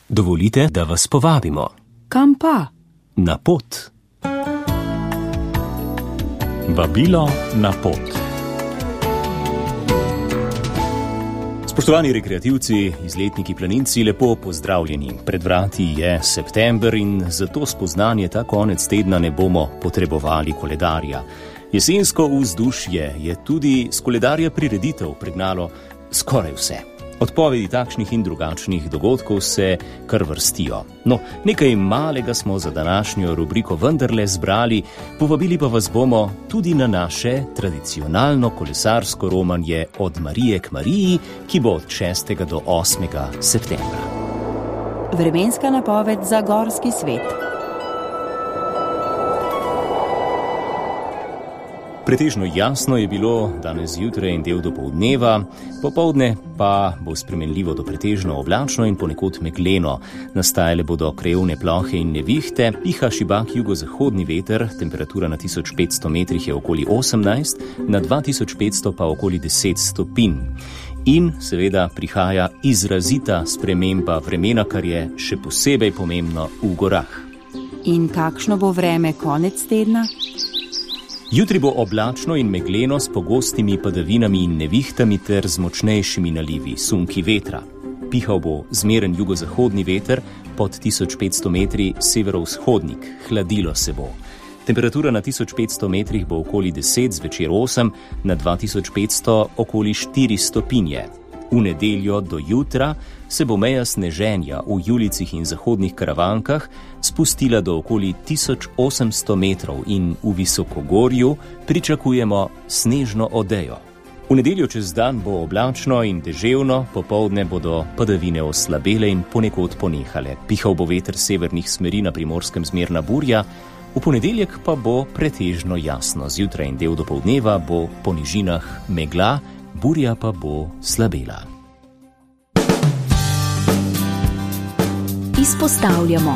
Dovolite, da vas povabimo. Kam pa? Na pot. Vabilo na pot. Spoštovani rekreativci, izletniki, planinci, lepo pozdravljeni. Pred vrati je september in zato spoznanje ta konec tedna ne bomo potrebovali koledarja. Jesensko vzdušje je tudi s koledarja prireditev pregnalo skoraj vse. Odpovedi takšnih in drugačnih dogodkov se kar vrstijo. No, nekaj malega smo za današnjo rubriko vendarle zbrali, povabili pa vas bomo tudi na naše tradicionalno kolesarsko romanje Od Marije k Mariji, ki bo od 6. do 8. septembra. Vremenska napoved za gorski svet. Pretežno jasno je bilo danes zjutraj in del dopoldneva, popoldne pa bo spremenljivo do pretežno oblačno in ponekod megleno. Nastajale bodo krajevne plohe in nevihte, piha šibak jugozahodni veter, temperatura na 1500 metrih je okoli 18, na 2500 pa okoli 10 stopinj. In seveda prihaja izrazita sprememba vremena, kar je še posebej pomembno v gorah. In kakšno bo vreme konec tedna? Jutri bo oblačno in megleno s pogostimi padavinami in nevihtami ter z močnejšimi nalivi, sunki vetra. Pihal bo zmeren jugozahodni veter, pod 1500 metri severovzhodnik, hladilo se bo. Temperatura na 1500 metrih bo okoli 10, zvečer 8, na 2500 okoli 4 stopinje. V nedeljo do jutra se bo meja sneženja v Julicih in zahodnih Karavankah spustila do okoli 1800 metrov in v Visokogorju pričakujemo snežno odejo. V nedeljo čez dan bo oblačno in deževno, popoldne bodo padavine oslabele in ponekod ponehale. Pihal bo veter severnih smeri, na Primorskem zmerna burja, v ponedeljek pa bo pretežno jasno. Zjutraj in del dopoldneva bo po nižinah megla, burja pa bo slabela. Izpostavljamo.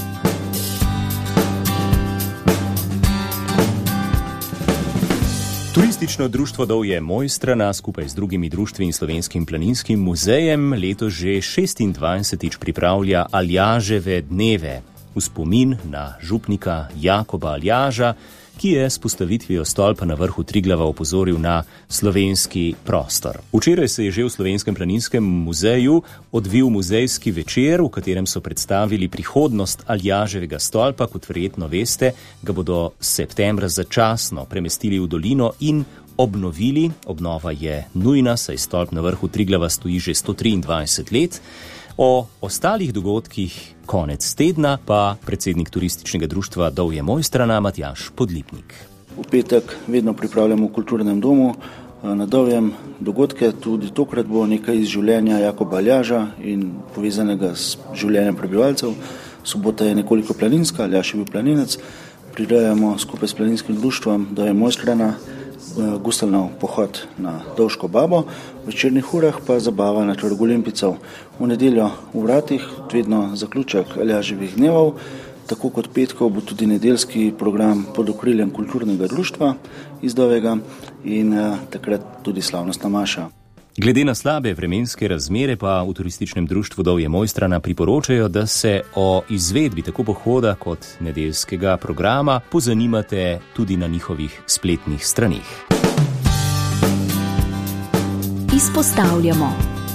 Turistično društvo Dovje Mojstrana skupaj z drugimi društvi in Slovenskim planinskim muzejem letos že 26. pripravlja Aljaževe dneve v spomin na župnika Jakoba Aljaža, ki je s postavitvijo stolpa na vrhu Triglava opozoril na slovenski prostor. Včeraj se je že v Slovenskem planinskem muzeju odvil muzejski večer, v katerem so predstavili prihodnost Aljaževega stolpa. Kot verjetno veste, ga bodo septembra začasno premestili v dolino in obnovili. Obnova je nujna, saj stolp na vrhu Triglava stoji že 123 let. O ostalih dogodkih konec tedna pa predsednik turističnega društva Dovje Mojstrana Matjaž Podlipnik. V petek vedno pripravljamo v kulturnem domu na Dovjem dogodke, tudi tokrat bo nekaj iz življenja Jakoba Aljaža in povezanega s življenjem prebivalcev. Sobota je nekoliko planinska, Aljaž je bil planinec. Prirejamo skupaj s planinskim društvom Dovje Mojstrana gustelnov pohod na Dovško babo, v večernih urah pa zabava na Trgu Olimpijcev. V nedeljo v vratih vedno zaključek Aljaževih dnevov, tako kot petkov bo tudi nedeljski program pod okriljem kulturnega društva iz Dovjega in takrat tudi slavnostna maša. Glede na slabe vremenske razmere pa v turističnem društvu Dovje Mojstrana priporočajo, da se o izvedbi tako pohoda kot nedeljskega programa pozanimate tudi na njihovih spletnih straneh. Izpostavljamo.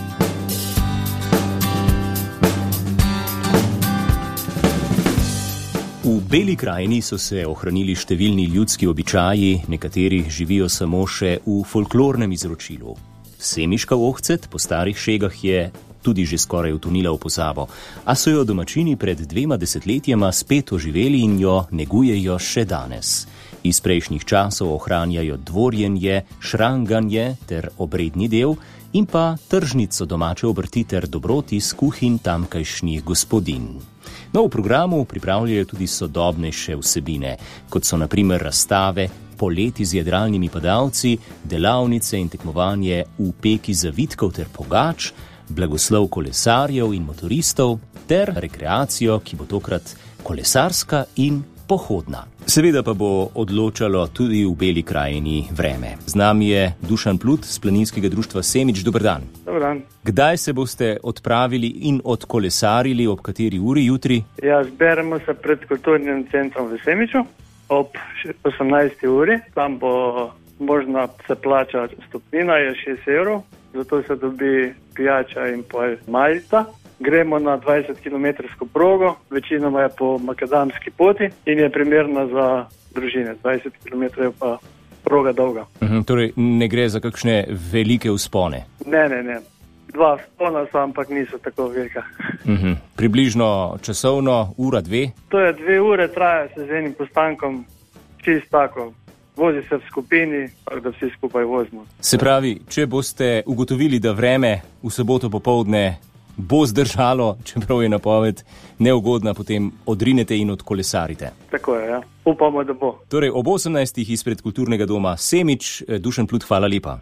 V Beli krajini so se ohranili številni ljudski običaji, nekateri živijo samo še v folklornem izročilu. Semiška ohcet po starih šegah je tudi že skoraj utonila v pozabo, a so jo domačini pred 2 desetletjema spet oživeli in jo negujejo še danes. Iz prejšnjih časov ohranjajo dvorjenje, šranganje ter obredni del in pa tržnico domače obrti ter dobroti z kuhinj tamkajšnjih gospodinj. No, v programu pripravljajo tudi sodobnejše vsebine, kot so na primer razstave, poleti z jadralnimi padalci, delavnice in tekmovanje v peki zavitkov ter pogač, blagoslov kolesarjev in motoristov ter rekreacijo, ki bo tokrat kolesarska in pohodna. Seveda pa bo odločalo tudi v Beli krajini vreme. Z nami je Dušan Plut z Planinskega društva Semič. Dober dan. Dober dan. Kdaj se boste odpravili in odkolesarili, ob kateri uri jutri? Ja, zberemo se pred kulturnim centrom v Semiču ob 18. uri. Tam bo možno se plača stopnina, je 6 evrov, zato se dobi pijača in pol majica. Gremo na 20-kilometrsko progo, večinoma je po makadamski poti in je primerna za družine. 20 km je pa proga dolga. Torej ne gre za kakšne velike vzpone? Ne. 2 vzpona so, ampak niso tako velika. Približno časovno, ura, 2? To je 2 ure, traja se z enim postankom, čist tako. Vozi se v skupini, tako da vsi skupaj vozimo. Se pravi, če boste ugotovili, da vreme v soboto popoldne bo zdržalo, čeprav je napoved neugodna, potem odrinete in odkolesarite. Tako je, ja. Upamo, da bo. Torej, ob 18. izpred kulturnega doma Semič. Dušan Plut, hvala lepa.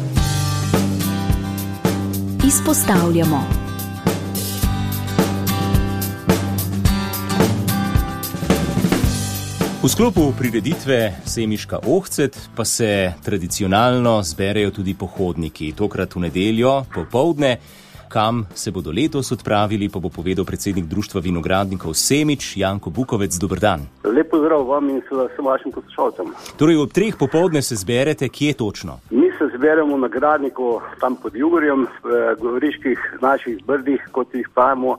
Izpostavljamo. V sklopu prireditve Semiška ohcet pa se tradicionalno zberejo tudi pohodniki. Tokrat v nedeljo popoldne. Kam se bodo letos odpravili, pa bo povedal predsednik Društva vinogradnikov Semič, Janko Bukovec. Dober dan. Lep pozdrav vam in vsem vašim poslušalcem. Torej, ob 3 popoldne se zberete, kje točno? Mi se zberemo na Gradniku, tam pod Jugorjem, v Goriških naših brdih, kot jih pravimo,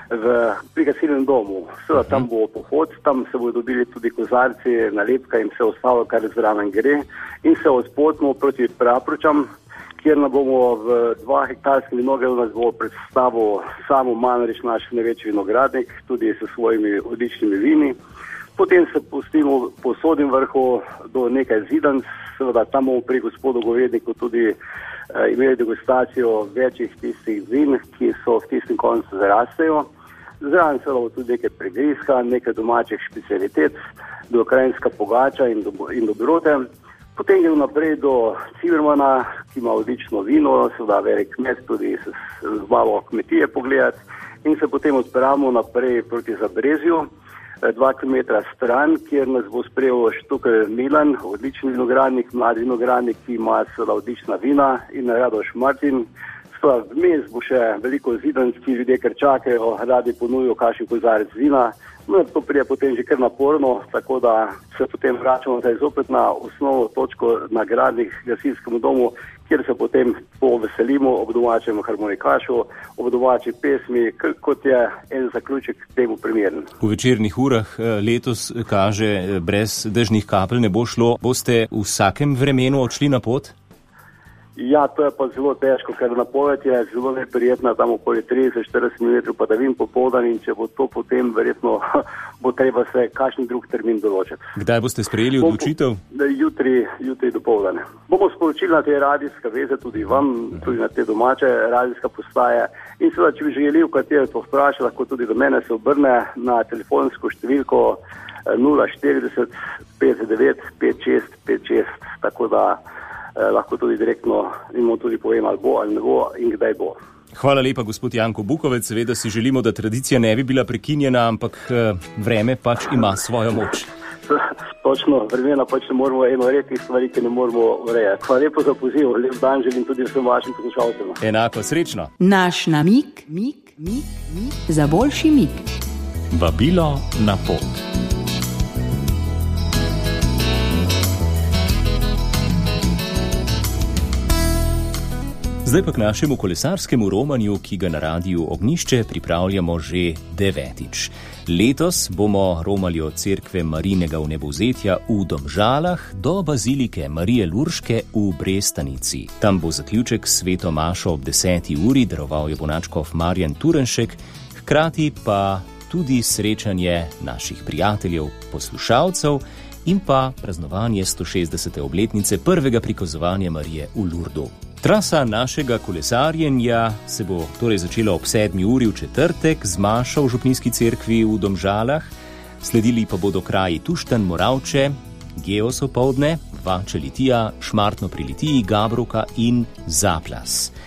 pri gasilnem domu. Seveda tam bo pohod, tam se bodo dobili tudi kozarci, nalepka in vse ostalo, kar zraven gre. In se odpotimo proti Prapročam, kjer nam bomo v 2 hektarskih vinogradih nas bo predstavil Samo Manrič, naš največji vinogradnik, tudi s svojimi odličnimi vini. Potem se pustimo po Sodnem vrhu do nekaj Zidanc, seveda tam bomo pri gospodu Govedniku tudi imeli degustacijo večjih tistih vin, ki so v tistem koncu zarastejo. Zraven seveda bo tudi nekaj prigrizka, nekaj domačih specialitet, do krajinska pogača in dobrote. Potem gremo naprej do Cimermana, ki ima odlično vino, seveda velik kmet, tudi se malo kmetije pogledati, in se potem odpravimo naprej proti Zabrezju, 2 km stran, kjer nas bo sprejel Štukelj Milan, odlični vinogradnik, mladi vinogradnik, ki ima seveda odlična vina, in Radoš Martin. Vmes bo še veliko zidanskih ljudje, ker čakajo, radi ponujo kakšen kozarec vina. No, to prije potem že kar naporno, tako da se potem vračamo zdaj zopet na osnovno točko na Gradnik gasilskemu domu, kjer se potem poveselimo ob domačem harmonikašu, ob domači pesmi, kot je en zaključek temu primeren. V večernih urah letos kaže, brez dežnih kapelj ne bo šlo. Boste v vsakem vremenu odšli na pot? Ja, to je pa zelo težko, ker napoved je zelo neprijetna, tam okoli 30-40 mm padavin popoldan, in če bo to potem, verjetno bo treba se kakšen drug termin določiti. Kdaj boste sprejeli odločitev? Jutri dopoldan. Bomo sporočili na te radijske veze, tudi vam, tudi na te domače radijske postaje. In seveda, če bi želeli, v katero to vpraša, lahko tudi do mene se obrne na telefonsko številko 040 59 56 56, tako da lahko tudi direktno in mu tudi povem, ali bo ali ne bo in kdaj bo. Hvala lepa, gospod Janko Bukovec. Seveda si želimo, da tradicija ne bi bila prekinjena, ampak vreme pač ima svojo moč. Točno, vremena pač ne moramo redkih stvari, ki ne moramo urejati. Hvala lepo za poziv, lep dan želim tudi vsem vašim poslušalcem. Enako, srečno. Naš namig, za boljši mig. Vabilo na pot. Zdaj pa k našemu kolesarskemu romanju, ki ga na Radiu Ognjišče pripravljamo že 9. Letos bomo romali od cerkve Marijinega vnebovzetja v Domžalah do bazilike Marije Lurške v Brestanici. Tam bo zaključek s sveto mašo ob 10. uri, daroval jo bo nadškof Marjan Turenšek, hkrati pa tudi srečanje naših prijateljev, poslušalcev in pa praznovanje 160. obletnice prvega prikazovanja Marije v Lurdu. Trasa našega kolesarjenja se bo torej začela ob 7. uri v četrtek z mašo v župnijski cerkvi v Domžalah, sledili pa bodo kraji Tuštanj, Moravče, Geos opoldne, Vače Litija, Šmartno pri Litiji, Gabrovka in Zaplas.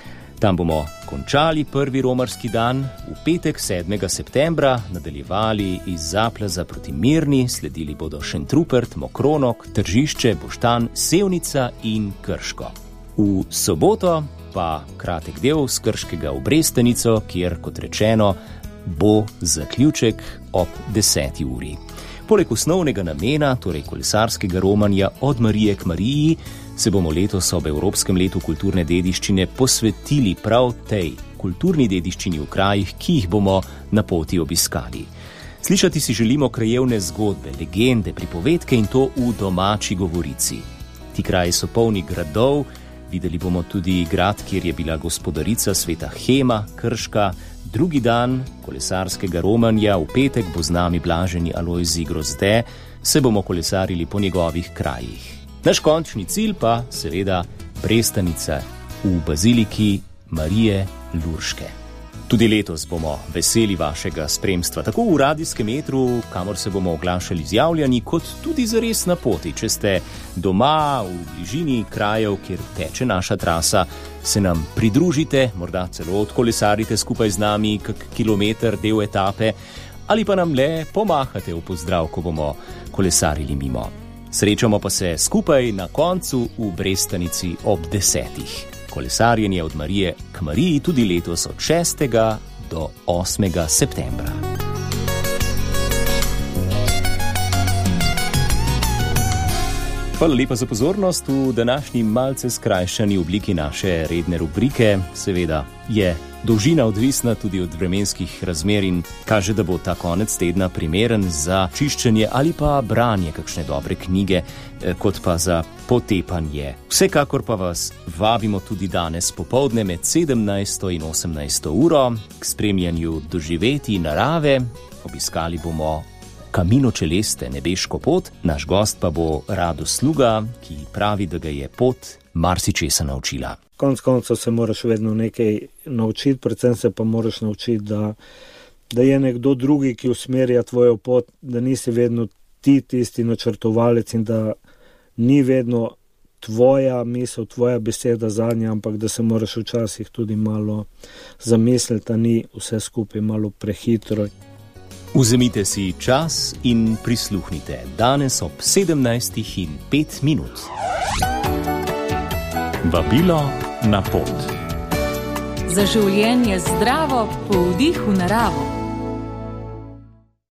Tam bomo končali prvi romarski dan, v petek 7. septembra nadaljevali iz Zaplaza proti Mirni, sledili bodo Šentrupert, Mokronok, Tržišče, Boštanj, Sevnica in Krško. V soboto pa kratek del s Krškega v Brestanico, kjer, kot rečeno, bo zaključek ob 10. uri. Poleg osnovnega namena, torej kolesarskega romanja od Marije k Mariji, se bomo letos ob Evropskem letu kulturne dediščine posvetili prav tej kulturni dediščini v krajih, ki jih bomo na poti obiskali. Slišati si želimo krajevne zgodbe, legende, pripovedke in to v domači govorici. Ti kraji so polni gradov, videli bomo tudi grad, kjer je bila gospodarica Sveta Hema, Krška. Drugi dan kolesarskega romanja, v petek, bo z nami blaženi Alojzij Grozde, se bomo kolesarili po njegovih krajih. Naš končni cilj pa seveda Brestanica v baziliki Marije Lurške. Tudi letos bomo veseli vašega spremstva, tako v radijskem etru, kamor se bomo oglašali z javljanji, kot tudi zares na poti. Če ste doma v bližini krajev, kjer teče naša trasa, se nam pridružite, morda celo odkolesarite skupaj z nami kak kilometer del etape, ali pa nam le pomahate v pozdrav, ko bomo kolesarili mimo. Srečamo pa se skupaj na koncu v Brestanici ob 10. Kolesarjenje od Marije k Mariji tudi letos od 6. do 8. septembra. Hvala lepa za pozornost v današnji malce skrajšani obliki naše redne rubrike. Seveda je dolžina odvisna tudi od vremenskih razmer in kaže, da bo ta konec tedna primeren za čiščenje ali pa branje kakšne dobre knjige, kot pa za potepanje. Vsekakor pa vas vabimo tudi danes popoldne med 17. in 18. uro k spremljanju doživetij narave. Obiskali bomo Camino Celeste, nebeško pot, naš gost pa bo Rado Sluga, ki pravi, da ga je pot marsičesa naučila. Konec koncev se moraš vedno nekaj naučiti, predvsem se pa moraš naučiti, da je nekdo drugi, ki usmerja tvojo pot, da nisi vedno ti tisti načrtovalec in da ni vedno tvoja misel, tvoja beseda zadnja, ampak da se moraš včasih tudi malo zamisliti, da ni vse skupaj malo prehitro. Vzemite si čas in prisluhnite danes ob 17:05. Vabilo na pot. Za življenje zdravo, po vdihu naravo.